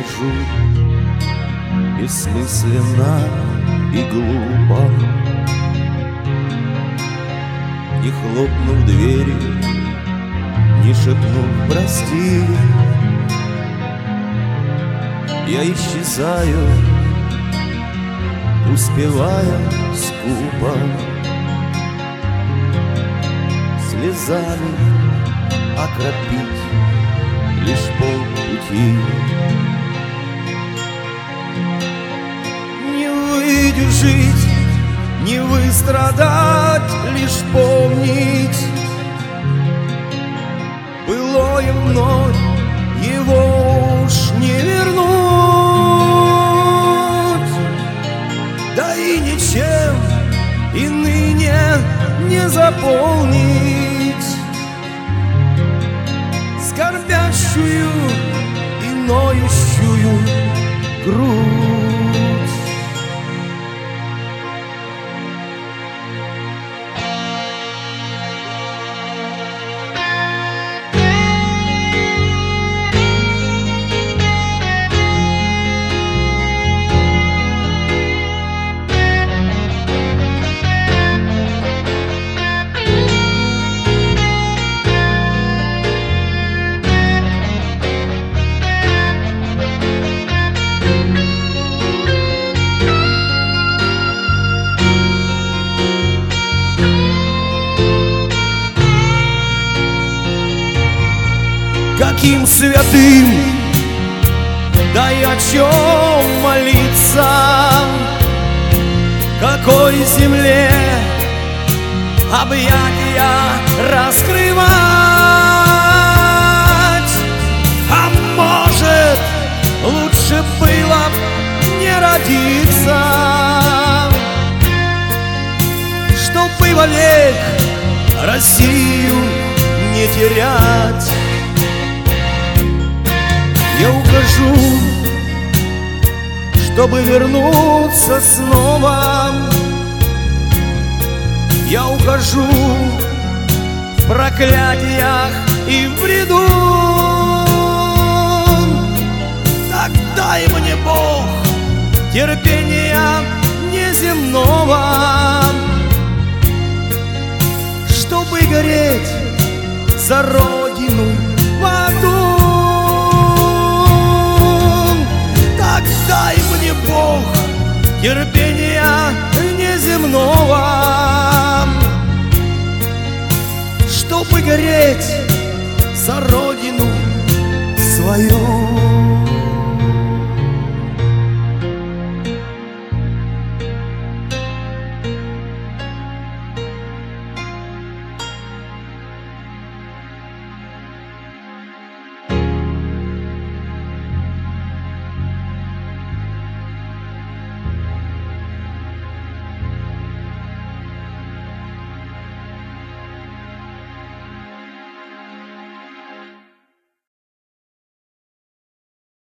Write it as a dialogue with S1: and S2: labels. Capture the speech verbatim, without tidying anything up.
S1: ухожу бессмысленно и глупо, не хлопнув двери, не шепнув прости. Я исчезаю, успевая скупо, слезами окропить лишь полпути. Не выдержать, не выстрадать, лишь помнить былое мной, его уж не вернуть, да и ничем и ныне не заполнить скорбящую и ноющую грудь. Каким святым, да и о чем молиться, какой земле объятия раскрывать? А может, лучше было не родиться, чтобы вовек Россию не терять. Я ухожу, чтобы вернуться снова. Я ухожу в проклятиях и в бреду. Так дай мне, Бог, терпения неземного, чтобы гореть за Родину в аду. Дай мне, Бог, терпения неземного, чтобы гореть за Родину свою.